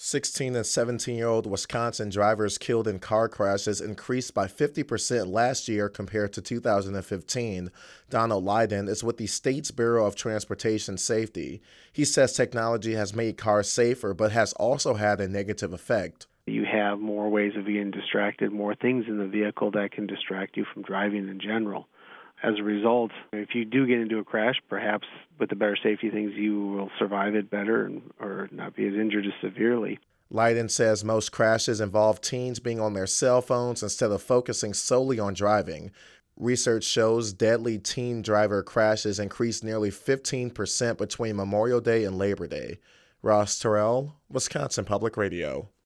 16 and 17-year-old Wisconsin drivers killed in car crashes increased by 50% last year compared to 2015. Donald Lydon is with the state's Bureau of Transportation Safety. He says technology has made cars safer, but has also had a negative effect. You have more ways of being distracted, more things in the vehicle that can distract you from driving in general. As a result, if you do get into a crash, perhaps with the better safety things, you will survive it better or not be as injured as severely. Lydon says most crashes involve teens being on their cell phones instead of focusing solely on driving. Research shows deadly teen driver crashes increased nearly 15% between Memorial Day and Labor Day. Ross Terrell, Wisconsin Public Radio.